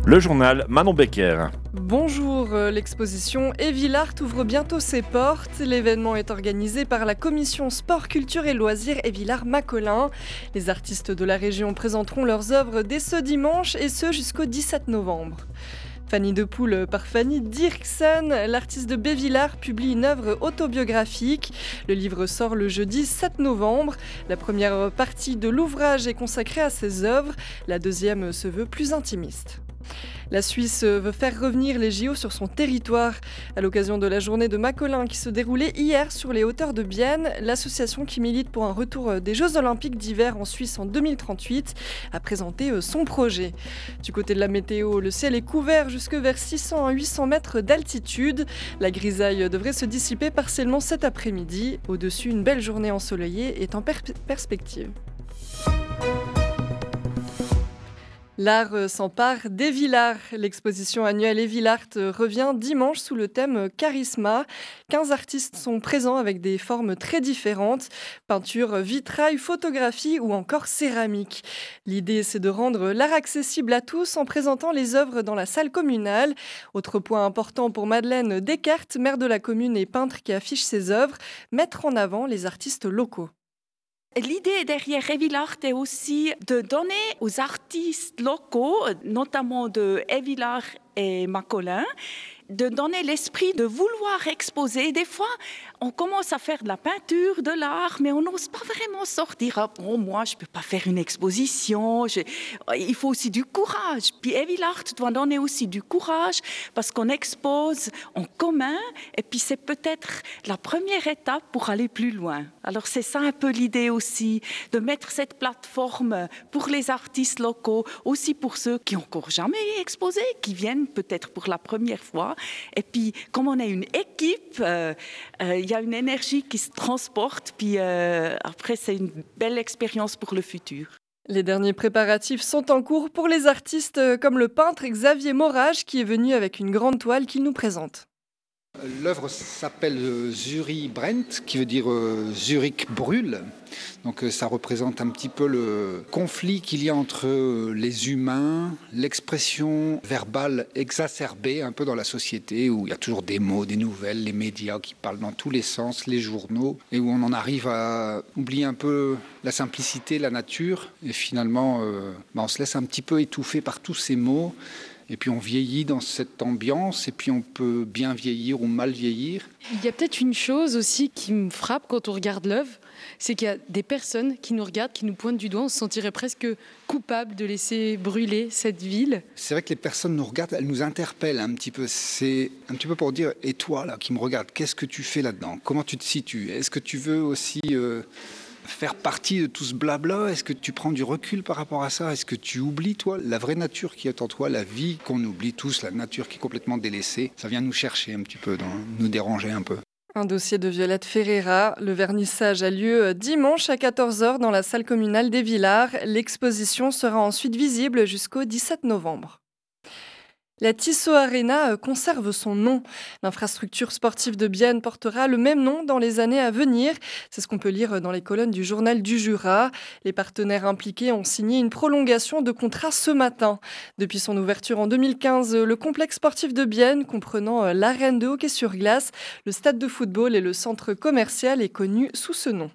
Le journal Manon Becker. Bonjour, l'exposition Evilart ouvre bientôt ses portes. L'événement est organisé par la commission Sport, Culture et Loisirs Evillars-Macolin. Les artistes de la région présenteront leurs œuvres dès ce dimanche et ce jusqu'au 17 novembre. Fanny de Poel par Fanny Dirksen, l'artiste de Bévillars publie une œuvre autobiographique. Le livre sort le jeudi 7 novembre. La première partie de l'ouvrage est consacrée à ses œuvres, la deuxième se veut plus intimiste. La Suisse veut faire revenir les JO sur son territoire. À l'occasion de la journée de Macolin qui se déroulait hier sur les hauteurs de Bienne, l'association qui milite pour un retour des Jeux Olympiques d'hiver en Suisse en 2038 a présenté son projet. Du côté de la météo, le ciel est couvert jusque vers 600 à 800 mètres d'altitude. La grisaille devrait se dissiper partiellement cet après-midi. Au-dessus, une belle journée ensoleillée est en perspective. L'art s'empare d'Evillars. L'exposition annuelle Evilart revient dimanche sous le thème Charisma. 15 artistes sont présents avec des formes très différentes. Peinture, vitrail, photographie ou encore céramique. L'idée, c'est de rendre l'art accessible à tous en présentant les œuvres dans la salle communale. Autre point important pour Madeleine Descartes, maire de la commune et peintre qui affiche ses œuvres, mettre en avant les artistes locaux. L'idée derrière Evilart est aussi de donner aux artistes locaux, notamment de Evillars et Macolin, de donner l'esprit de vouloir exposer. Des fois, on commence à faire de la peinture, de l'art, mais on n'ose pas vraiment sortir. Ah, bon, moi, je ne peux pas faire une exposition. Il faut aussi du courage. Puis Evilart doit donner aussi du courage parce qu'on expose en commun. Et puis, c'est peut-être la première étape pour aller plus loin. Alors, c'est ça un peu l'idée aussi, de mettre cette plateforme pour les artistes locaux, aussi pour ceux qui n'ont encore jamais exposé, qui viennent peut-être pour la première fois. Et puis, comme on est une équipe, il y a une énergie qui se transporte. Puis après, c'est une belle expérience pour le futur. Les derniers préparatifs sont en cours pour les artistes comme le peintre Xavier Morage qui est venu avec une grande toile qu'il nous présente. L'œuvre s'appelle Zurich Brennt, qui veut dire Zurich brûle. Donc ça représente un petit peu le conflit qu'il y a entre les humains, l'expression verbale exacerbée un peu dans la société, où il y a toujours des mots, des nouvelles, les médias qui parlent dans tous les sens, les journaux, et où on en arrive à oublier un peu la simplicité, la nature, et finalement on se laisse un petit peu étouffer par tous ces mots. Et puis on vieillit dans cette ambiance, et puis on peut bien vieillir ou mal vieillir. Il y a peut-être une chose aussi qui me frappe quand on regarde l'œuvre, c'est qu'il y a des personnes qui nous regardent, qui nous pointent du doigt. On se sentirait presque coupable de laisser brûler cette ville. C'est vrai que les personnes nous regardent, elles nous interpellent un petit peu. C'est un petit peu pour dire, et toi là qui me regardes, qu'est-ce que tu fais là-dedans ? Comment tu te situes ? Est-ce que tu veux aussi faire partie de tout ce blabla? Est-ce que tu prends du recul par rapport à ça? Est-ce que tu oublies, toi, la vraie nature qui est en toi, la vie qu'on oublie tous, la nature qui est complètement délaissée? Ça vient nous chercher un petit peu, nous déranger un peu. Un dossier de Violette Ferreira. Le vernissage a lieu dimanche à 14h dans la salle communale d'Evillars. L'exposition sera ensuite visible jusqu'au 17 novembre. La Tissot Arena conserve son nom. L'infrastructure sportive de Bienne portera le même nom dans les années à venir. C'est ce qu'on peut lire dans les colonnes du journal du Jura. Les partenaires impliqués ont signé une prolongation de contrat ce matin. Depuis son ouverture en 2015, le complexe sportif de Bienne, comprenant l'arène de hockey sur glace, le stade de football et le centre commercial, est connu sous ce nom.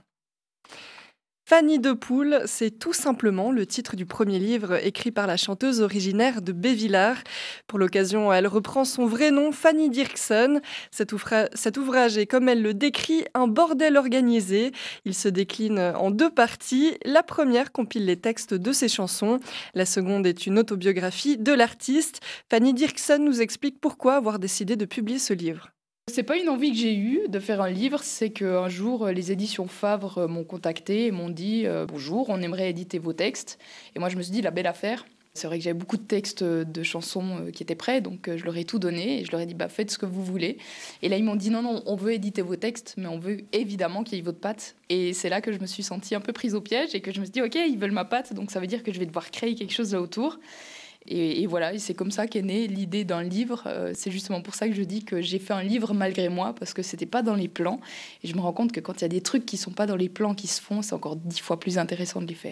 Fanny de Poel, c'est tout simplement le titre du premier livre écrit par la chanteuse originaire de Bévillars. Pour l'occasion, elle reprend son vrai nom, Fanny Dirksen. Cet ouvrage est, comme elle le décrit, un bordel organisé. Il se décline en deux parties. La première compile les textes de ses chansons. La seconde est une autobiographie de l'artiste. Fanny Dirksen nous explique pourquoi avoir décidé de publier ce livre. C'est pas une envie que j'ai eue de faire un livre, c'est qu'un jour, les éditions Favre m'ont contacté et m'ont dit « Bonjour, on aimerait éditer vos textes ». Et moi, je me suis dit « La belle affaire ». C'est vrai que j'avais beaucoup de textes de chansons qui étaient prêts, donc je leur ai tout donné et je leur ai dit « Faites ce que vous voulez ». Et là, ils m'ont dit « Non, on veut éditer vos textes, mais on veut évidemment qu'il y ait votre patte ». Et c'est là que je me suis sentie un peu prise au piège et que je me suis dit « Ok, ils veulent ma patte, donc ça veut dire que je vais devoir créer quelque chose là autour ». Et voilà, et c'est comme ça qu'est née l'idée d'un livre. C'est justement pour ça que je dis que j'ai fait un livre malgré moi, parce que c'était pas dans les plans. Et je me rends compte que quand il y a des trucs qui sont pas dans les plans qui se font, c'est encore 10 fois plus intéressant de les faire.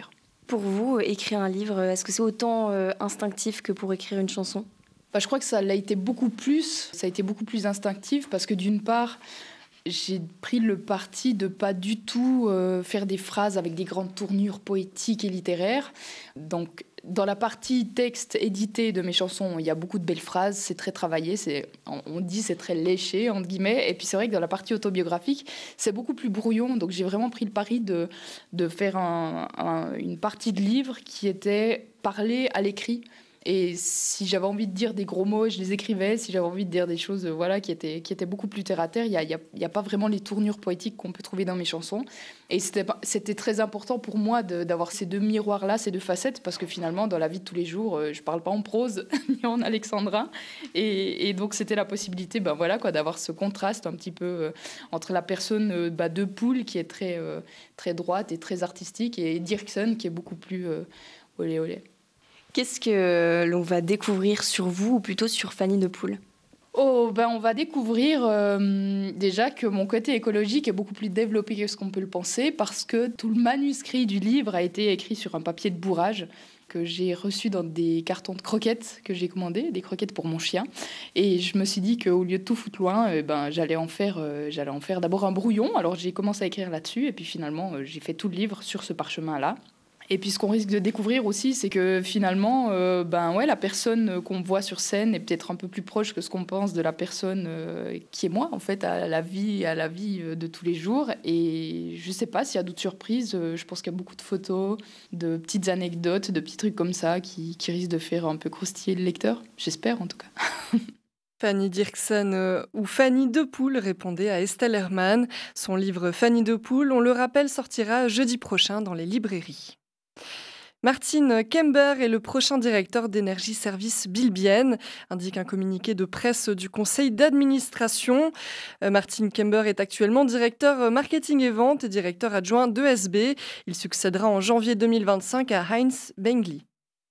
Pour vous, écrire un livre, est-ce que c'est autant instinctif que pour écrire une chanson ? Je crois que ça a été beaucoup plus instinctif parce que d'une part, j'ai pris le parti de pas du tout faire des phrases avec des grandes tournures poétiques et littéraires. Donc, dans la partie texte édité de mes chansons, il y a beaucoup de belles phrases, c'est très travaillé, on dit c'est très léché, entre guillemets. Et puis c'est vrai que dans la partie autobiographique, c'est beaucoup plus brouillon. Donc j'ai vraiment pris le pari de faire une partie de livre qui était parlée à l'écrit. Et si j'avais envie de dire des gros mots, je les écrivais. Si j'avais envie de dire des choses qui étaient beaucoup plus terre à terre, il y a pas vraiment les tournures poétiques qu'on peut trouver dans mes chansons. Et c'était très important pour moi d'avoir ces deux miroirs-là, ces deux facettes, parce que finalement, dans la vie de tous les jours, je parle pas en prose ni en alexandrin. Et donc, c'était la possibilité d'avoir ce contraste un petit peu entre la personne de Poul, qui est très, très droite et très artistique, et Dirksen, qui est beaucoup plus olé olé. Qu'est-ce que l'on va découvrir sur vous, ou plutôt sur Fanny de Poul ? On va découvrir déjà que mon côté écologique est beaucoup plus développé que ce qu'on peut le penser, parce que tout le manuscrit du livre a été écrit sur un papier de bourrage que j'ai reçu dans des cartons de croquettes que j'ai commandés, des croquettes pour mon chien. Et je me suis dit qu'au lieu de tout foutre loin, j'allais en faire d'abord un brouillon. Alors j'ai commencé à écrire là-dessus, et puis finalement j'ai fait tout le livre sur ce parchemin-là. Et puis ce qu'on risque de découvrir aussi, c'est que finalement, la personne qu'on voit sur scène est peut-être un peu plus proche que ce qu'on pense de la personne qui est moi, en fait, à la vie de tous les jours. Et je ne sais pas s'il y a d'autres surprises. Je pense qu'il y a beaucoup de photos, de petites anecdotes, de petits trucs comme ça qui risquent de faire un peu croustiller le lecteur. J'espère, en tout cas. Fanny Dirksen ou Fanny de Poul répondait à Estelle Hermann. Son livre Fanny de Poul, on le rappelle, sortira jeudi prochain dans les librairies. Martin Kember est le prochain directeur d'Energy Service Bilbienne, indique un communiqué de presse du conseil d'administration. Martin Kember est actuellement directeur marketing et vente et directeur adjoint d'ESB. Il succédera en janvier 2025 à Heinz Bengli.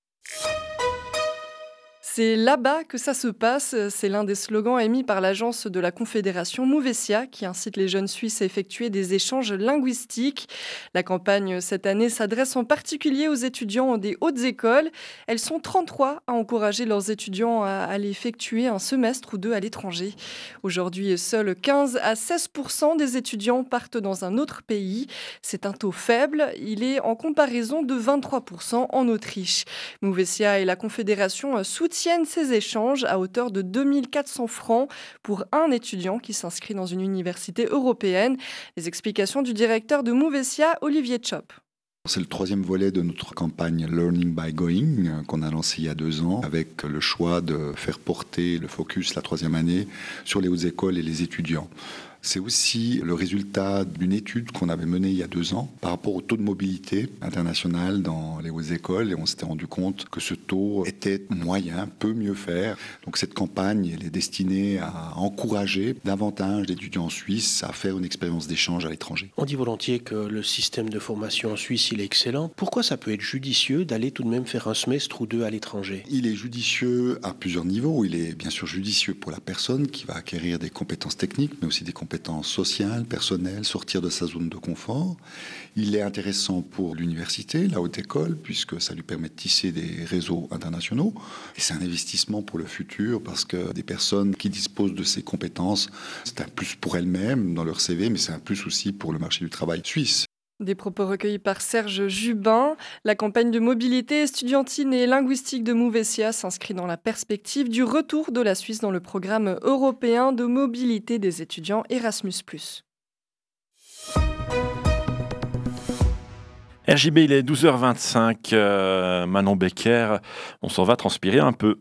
C'est là-bas que ça se passe, c'est l'un des slogans émis par l'agence de la Confédération Movesia qui incite les jeunes Suisses à effectuer des échanges linguistiques. La campagne cette année s'adresse en particulier aux étudiants des hautes écoles. Elles sont 33 à encourager leurs étudiants à aller effectuer un semestre ou deux à l'étranger. Aujourd'hui, seuls 15 à 16% des étudiants partent dans un autre pays. C'est un taux faible, il est en comparaison de 23% en Autriche. Movesia et la Confédération soutiennent ces échanges à hauteur de 2400 francs pour un étudiant qui s'inscrit dans une université européenne. Les explications du directeur de Movesia, Olivier Tchop. C'est le troisième volet de notre campagne Learning by Going qu'on a lancé il y a 2 ans avec le choix de faire porter le focus la troisième année sur les hautes écoles et les étudiants. C'est aussi le résultat d'une étude qu'on avait menée il y a 2 ans par rapport au taux de mobilité international dans les hautes écoles et on s'était rendu compte que ce taux était moyen, peut mieux faire. Donc cette campagne elle est destinée à encourager davantage d'étudiants suisses à faire une expérience d'échange à l'étranger. On dit volontiers que le système de formation en Suisse il est excellent. Pourquoi ça peut être judicieux d'aller tout de même faire un semestre ou 2 à l'étranger ? Il est judicieux à plusieurs niveaux. Il est bien sûr judicieux pour la personne qui va acquérir des compétences techniques mais aussi des compétences sociales, personnelles, sortir de sa zone de confort. Il est intéressant pour l'université, la haute école, puisque ça lui permet de tisser des réseaux internationaux. Et c'est un investissement pour le futur, parce que des personnes qui disposent de ces compétences, c'est un plus pour elles-mêmes dans leur CV, mais c'est un plus aussi pour le marché du travail suisse. Des propos recueillis par Serge Jubin. La campagne de mobilité estudiantine et linguistique de Movesia s'inscrit dans la perspective du retour de la Suisse dans le programme européen de mobilité des étudiants Erasmus+. RJB, il est 12h25. Manon Becker, on s'en va transpirer un peu.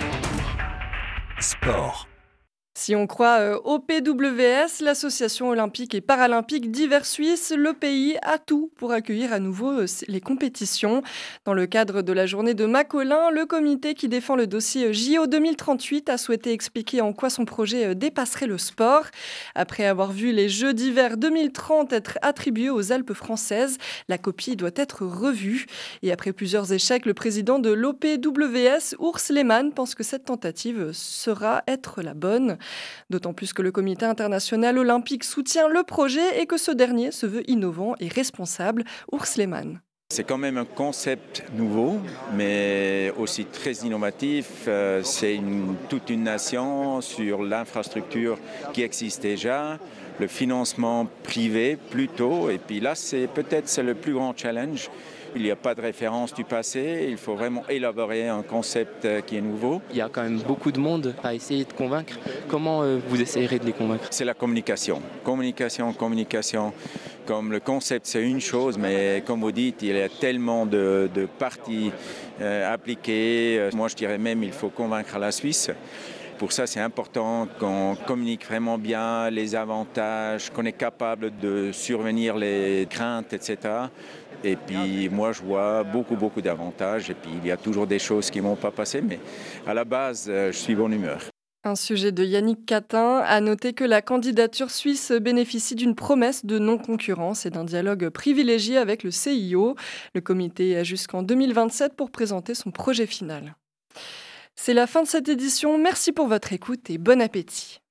Sport. Si on croit au PWS, l'Association olympique et paralympique d'hiver suisse, le pays a tout pour accueillir à nouveau les compétitions. Dans le cadre de la journée de Macolin, le comité qui défend le dossier JO 2038 a souhaité expliquer en quoi son projet dépasserait le sport. Après avoir vu les Jeux d'hiver 2030 être attribués aux Alpes françaises, la copie doit être revue. Et après plusieurs échecs, le président de l'OPWS, Urs Lehmann, pense que cette tentative sera être la bonne. D'autant plus que le comité international olympique soutient le projet et que ce dernier se veut innovant et responsable. Urs Lehmann. C'est quand même un concept nouveau, mais aussi très innovatif. C'est toute une nation sur l'infrastructure qui existe déjà, le financement privé plutôt. Et puis là, c'est le plus grand challenge. Il n'y a pas de référence du passé, il faut vraiment élaborer un concept qui est nouveau. Il y a quand même beaucoup de monde à essayer de convaincre. Comment vous essayerez de les convaincre ? C'est la communication. Communication. Comme le concept, c'est une chose, mais comme vous dites, il y a tellement de parties appliquées. Moi, je dirais même qu'il faut convaincre la Suisse. Pour ça, c'est important qu'on communique vraiment bien les avantages, qu'on est capable de survenir les craintes, etc. Et puis moi, je vois beaucoup d'avantages. Et puis il y a toujours des choses qui ne vont pas passer, mais à la base, je suis bonne humeur. Un sujet de Yannick Catin. À noter que la candidature suisse bénéficie d'une promesse de non-concurrence et d'un dialogue privilégié avec le CIO. Le comité a jusqu'en 2027 pour présenter son projet final. C'est la fin de cette édition. Merci pour votre écoute et bon appétit.